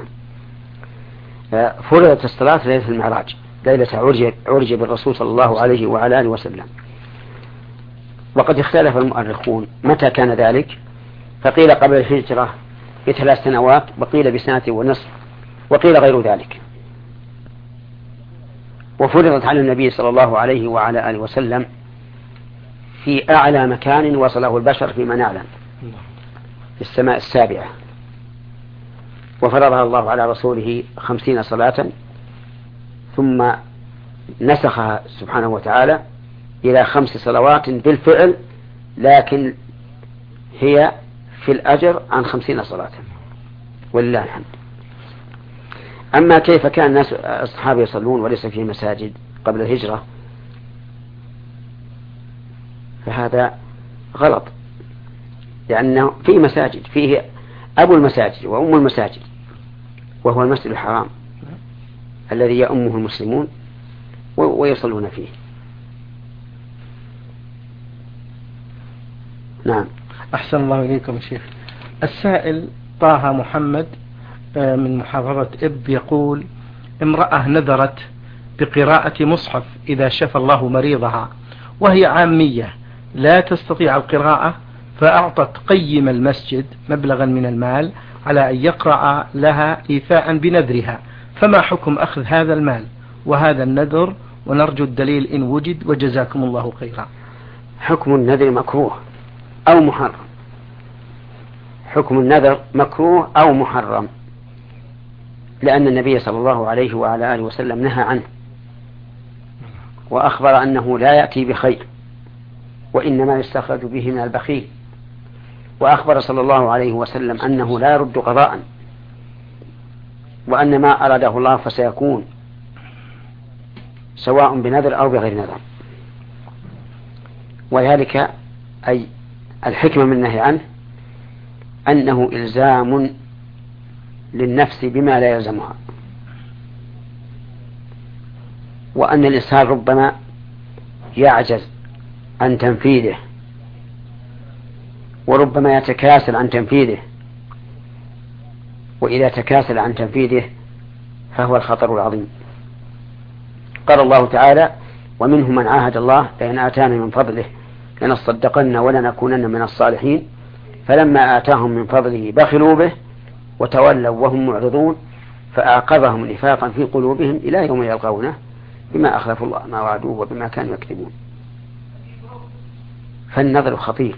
فرضت الصلاة ليلة المعراج، ليلة عرج, عرج بالرسول صلى الله عليه وعلى آله وسلم. وقد اختلف المؤرخون متى كان ذلك، فقيل قبل الهجرة بثلاث سنوات، وقيل بسنة ونصف، وقيل غير ذلك. وفرضت على النبي صلى الله عليه وعلى آله وسلم في أعلى مكان وصله البشر في منالا في السماء السابعة، وفرضها الله على رسوله خمسين صلاة، ثم نسخها سبحانه وتعالى إلى خمس صلوات بالفعل، لكن هي في الأجر عن خمسين صلاة، ولله الحمد. أما كيف كان الناس الصحابة يصلون وليس في مساجد قبل الهجرة، فهذا غلط، لأنه في مساجد، فيه أبو المساجد وأم المساجد، وهو المسجد الحرام الذي يأمه المسلمون ويصلون فيه. نعم. أحسن الله إليكم يا شيخ. السائل طه محمد من محافظة إب يقول: امرأة نذرت بقراءة مصحف إذا شفى الله مريضها، وهي عامية لا تستطيع القراءة، فأعطت قيم المسجد مبلغا من المال على أن يقرأ لها إيفاء بنذرها، فما حكم أخذ هذا المال وهذا النذر؟ ونرجو الدليل إن وجد، وجزاكم الله خيرا. حكم النذر مكروه أو محرم. حكم النذر مكروه أو محرم، لأن النبي صلى الله عليه وعلى آله وسلم نهى عنه، وأخبر أنه لا يأتي بخير، وإنما يستخرج به من البخيل، وأخبر صلى الله عليه وسلم أنه لا يرد قضاء، وأن ما أراده الله فسيكون، سواء بنذر أو بغير نذر. وذلك أي الحكمة من النهي عنه أنه إلزام للنفس بما لا يلزمها، وأن الإنسان ربما يعجز عن تنفيذه، وربما يتكاسل عن تنفيذه، وإذا تكاسل عن تنفيذه فهو الخطر العظيم. قال الله تعالى: ومنهم من عاهد الله لئن آتانا من فضله لنصدقن ولنكونن من الصالحين فلما آتاهم من فضله بخلوا به وتولوا وهم معرضون فأعقبهم نفاقا في قلوبهم إلى يوم يلقونه بما أخلفوا الله ما وعدوه وبما كانوا يكذبون. فالنذر خطير،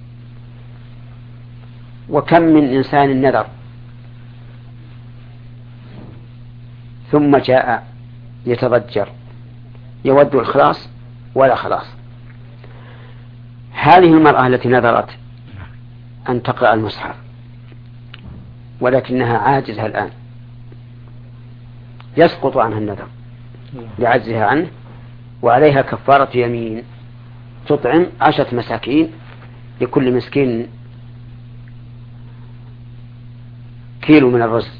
وكم من إنسان نذر ثم جاء يتضجر يود الخلاص ولا خلاص. هذه المرأة التي نذرت أن تقرأ المصحف ولكنها عاجزة الآن، يسقط عنها النذر لعجزها عنه، وعليها كفارة يمين تطعم عشرة مساكين، لكل مسكين كيلو من الرز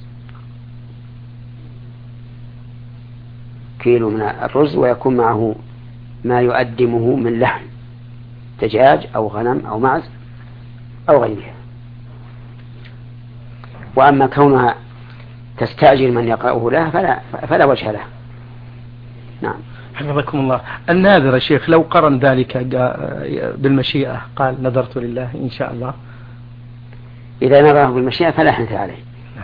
كيلو من الرز ويكون معه ما يؤدمه من لحم دجاج أو غنم أو معز أو غيرها. وأما كونها تستأجر من يقرأه لها فلا, فلا وجه له. نعم. حفظكم الله. الناذر يا شيخ لو قرن ذلك بالمشيئة قال نذرت لله إن شاء الله، إذا نذره بالمشيئة فلا حنث عليه،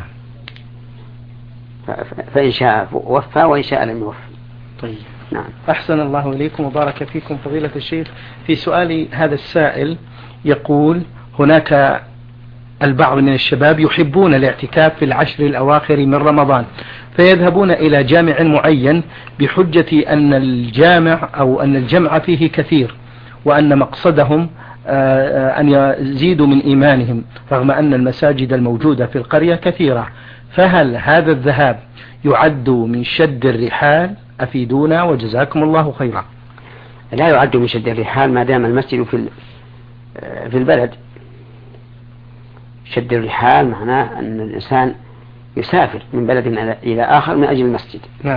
فإن شاء وفى وإن شاء لم يوفى. طيب. نعم. أحسن الله إليكم وبارك فيكم فضيلة الشيخ. في سؤال هذا السائل يقول: هناك البعض من الشباب يحبون الاعتكاف في العشر الأواخر من رمضان، فيذهبون إلى جامع معين بحجة أن الجامع أو أن الجمع فيه كثير، وأن مقصدهم أن يزيدوا من إيمانهم رغم أن المساجد الموجودة في القرية كثيرة، فهل هذا الذهاب يعد من شد الرحال؟ أفيدونا وجزاكم الله خيرا. لا يعد من شد الرحال ما دام المسجد في في البلد. شد الرحال معناه أن الإنسان يسافر من بلد إلى آخر من أجل المسجد. نعم.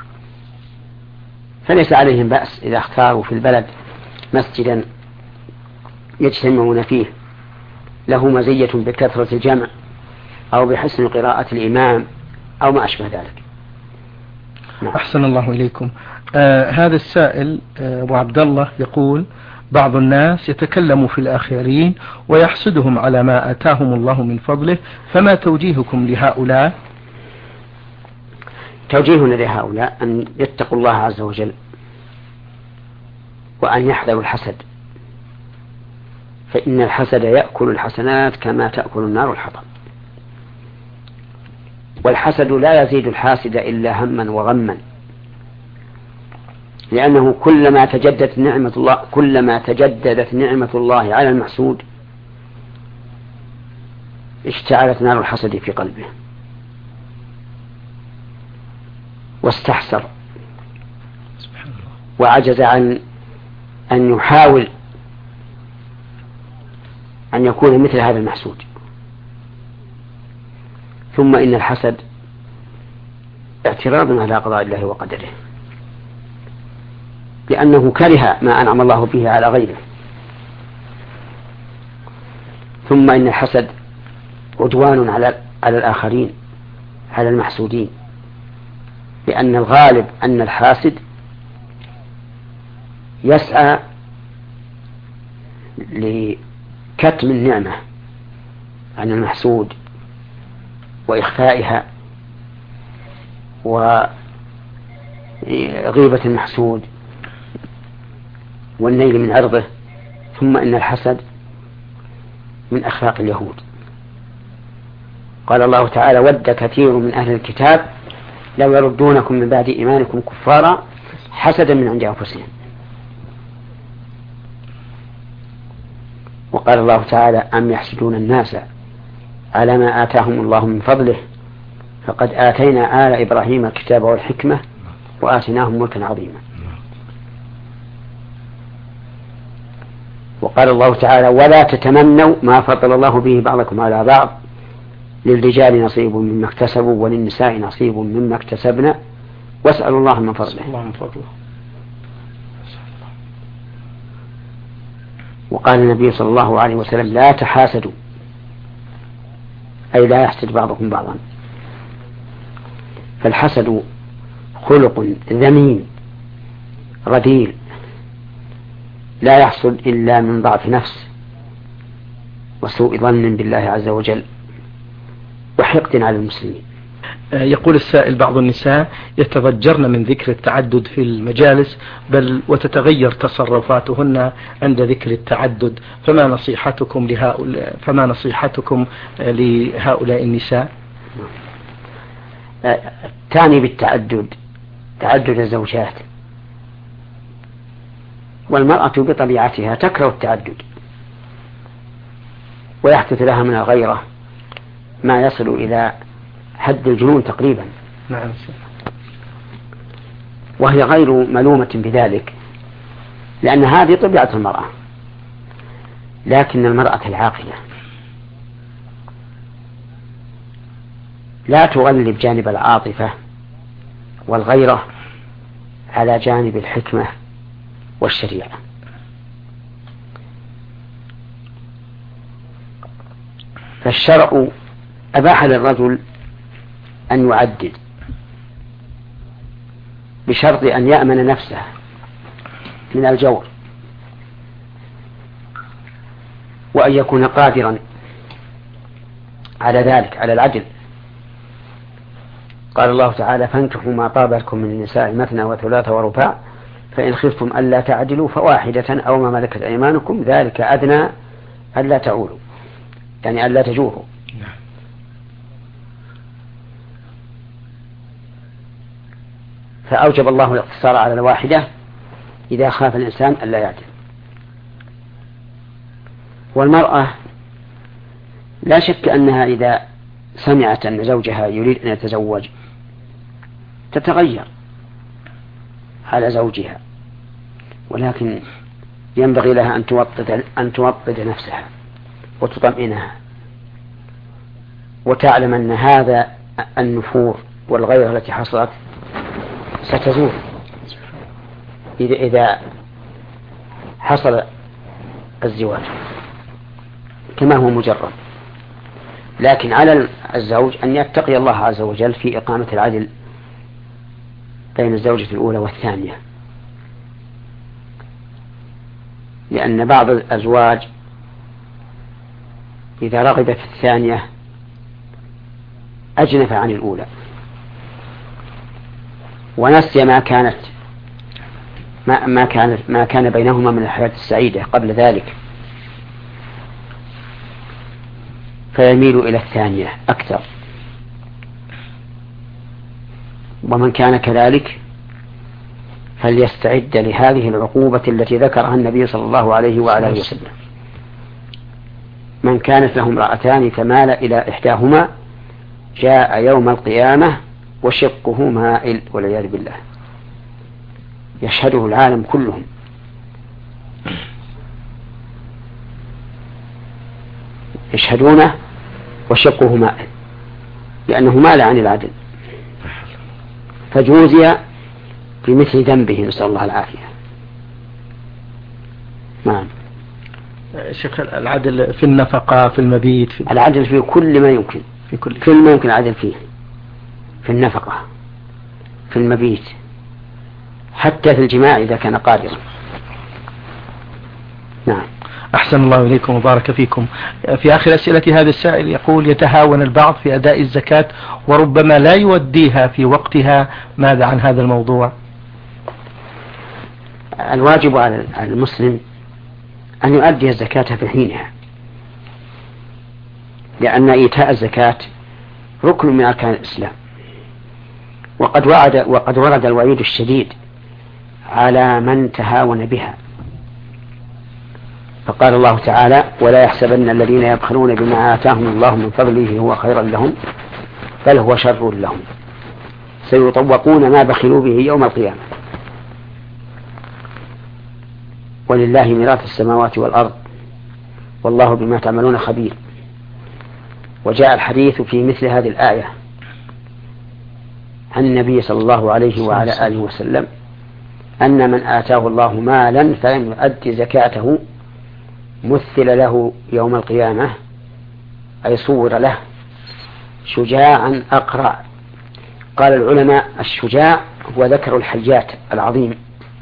فليس عليهم بأس إذا اختاروا في البلد مسجدا يجتمعون فيه له مزية بكثرة الجمع أو بحسن قراءة الإمام أو ما أشبه ذلك. نعم. أحسن الله إليكم. آه هذا السائل آه أبو عبد الله يقول: بعض الناس يتكلم في الآخرين ويحسدهم على ما آتاهم الله من فضله، فما توجيهكم لهؤلاء؟ توجيهنا لهؤلاء أن يتقوا الله عز وجل وأن يحذروا الحسد، فإن الحسد يأكل الحسنات كما تأكل النار الحطب، والحسد لا يزيد الحاسد إلا هما وغما، لأنه كلما تجددت نعمة الله كلما تجددت نعمة الله على المحسود اشتعلت نار الحسد في قلبه واستحسر وعجز عن أن يحاول أن يكون مثل هذا المحسود. ثم إن الحسد اعتراض على قضاء الله وقدره، لأنه كره ما أنعم الله به على غيره. ثم إن الحسد عدوان على على الآخرين على المحسودين، لأن الغالب أن الحاسد يسعى لكتم النعمة عن المحسود وإخفائها وغيبة المحسود والنيل من عرضه. ثم إن الحسد من أخلاق اليهود. قال الله تعالى: ود كثير من أهل الكتاب لو يردونكم من بعد إيمانكم كفارا حسدا من عند أنفسهم. وقال الله تعالى: أم يحسدون الناس على ما آتاهم الله من فضله فقد آتينا آل إبراهيم الكتاب والحكمة وآتيناهم ملكا عظيما. وقال الله تعالى: ولا تتمنوا ما فضل الله به بعضكم على بعض للرجال نصيب مما اكتسبوا وللنساء نصيب مما اكتسبنا واسألوا الله من فضله. وقال النبي صلى الله عليه وسلم: لا تحاسدوا أي لا يحسد بعضكم بعضا. فالحسد خلق ذميم رذيل لا يحصل إلا من ضعف نفس وسوء ظن بالله عز وجل وحقد على المسلمين. يقول السائل: بعض النساء يتضجرن من ذكر التعدد في المجالس، بل وتتغير تصرفاتهن عند ذكر التعدد، فما نصيحتكم لهؤلاء فما نصيحتكم لهؤلاء النساء؟ تعني بالتعدد تعدد الزوجات، والمرأة بطبيعتها تكره التعدد ويحدث لها من الغيرة ما يصل إلى حد الجنون تقريبا. نعم. وهي غير ملومة بذلك، لأن هذه طبيعة المرأة. لكن المرأة العاقلة لا تغلب جانب العاطفة والغيرة على جانب الحكمة والشريعة. فالشرع أباح للرجل أن يعدد بشرط أن يأمن نفسه من الجور، وأن يكون قادرا على ذلك، على العدل. قال الله تعالى: فانكحوا ما طاب لكم من النساء مثنى وثلاث ورباع فإن خفتم ألا تعدلوا فواحدة أو ما ملكت أيمانكم ذلك أدنى ألا تعولوا، يعني ألا تجوروا. فأوجب الله الاقتصار على الواحدة إذا خاف الإنسان ألا يعدل. والمرأة لا شك أنها إذا سمعت أن زوجها يريد أن يتزوج تتغير على زوجها، ولكن ينبغي لها أن توطد أن توطد نفسها وتطمئنها، وتعلم أن هذا النفور والغيرة التي حصلت ستزول إذا إذا حصل الزواج كما هو مجرد. لكن على الزوج أن يتقي الله عز وجل في إقامة العدل بين الزوجة الأولى والثانية، لأن بعض الأزواج إذا رغب في الثانية أجنف عن الأولى ونسي ما كانت ما ما كانت ما كان بينهما من الحياة السعيدة قبل ذلك، فيميل إلى الثانية أكثر. ومن كان كذلك فليستعد لهذه العقوبة التي ذكرها النبي صلى الله عليه وعلى آله وسلم: من كانت له امرأتان فمال إلى إحداهما جاء يوم القيامة وشقه مائل والعياذ بالله، يشهده العالم كلهم. يشهدونه وشقه مائل لأنه مال عن العدل، فجوزي بمثل ذنبه، نسأل الله العافية. نعم. شيخ، العدل في النفقة، في المبيت، في العدل في كل ما يمكن، في كل, كل ما يمكن العدل فيه، في النفقة، في المبيت، حتى في الجماع إذا كان قادرا. نعم. أحسن الله إليكم وبارك فيكم. في آخر أسئلة هذا السائل يقول: يتهاون البعض في أداء الزكاة وربما لا يوديها في وقتها، ماذا عن هذا الموضوع؟ الواجب على المسلم أن يؤدي الزكاة في حينها، لأن إيتاء الزكاة ركن من أركان الإسلام، وقد وعد وقد ورد الوعيد الشديد على من تهاون بها. فقال الله تعالى: ولا يحسبن الذين يبخلون بما آتاهم الله من فضله هو خيرا لهم بل هو شر لهم سيطوقون ما بخلوا به يوم القيامة ولله ميراث السماوات والأرض والله بما تعملون خبير. وجاء الحديث في مثل هذه الآية عن النبي صلى الله عليه وعلى آله وسلم أن من آتاه الله مالا فلم يؤدي زكاته مثل له يوم القيامة، أي صور له شجاعا أقرع. قال العلماء الشجاع هو ذكر الحيات العظيم،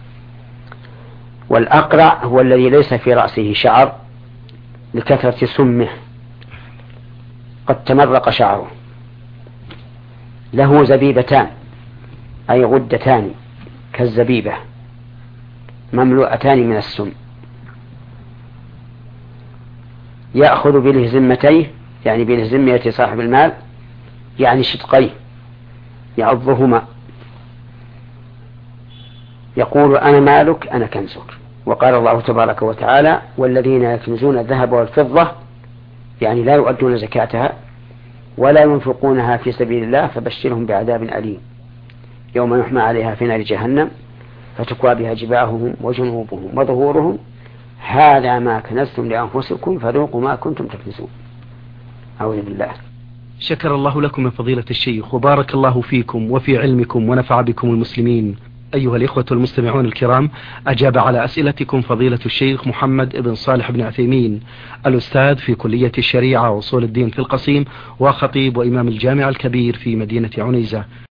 والأقرع هو الذي ليس في رأسه شعر لكثرة سمه قد تمرق شعره، له زبيبتان أي غدتان كالزبيبة مملوءتان من السم، يأخذ بلهزمتيه يعني بلهزمية صاحب المال يعني شدقيه يعضهما، يقول أنا مالك أنا كنزك. وقال الله تبارك وتعالى والذين يكنزون الذهب والفضة يعني لا يؤدون زكاتها ولا ينفقونها في سبيل الله فبشرهم بعذاب أليم يوم يحمى عليها في نار جهنم فتكوى بها جباههم وجنوبهم وظهورهم هذا ما كنزتم لأنفسكم فذوقوا ما كنتم تكنزون. أعوذ بالله. شكر الله لكم من فضيلة الشيخ وبارك الله فيكم وفي علمكم ونفع بكم المسلمين. أيها الإخوة المستمعون الكرام، أجاب على أسئلتكم فضيلة الشيخ محمد بن صالح بن عثيمين الأستاذ في كلية الشريعة وأصول الدين في القصيم وخطيب وإمام الجامع الكبير في مدينة عنيزة.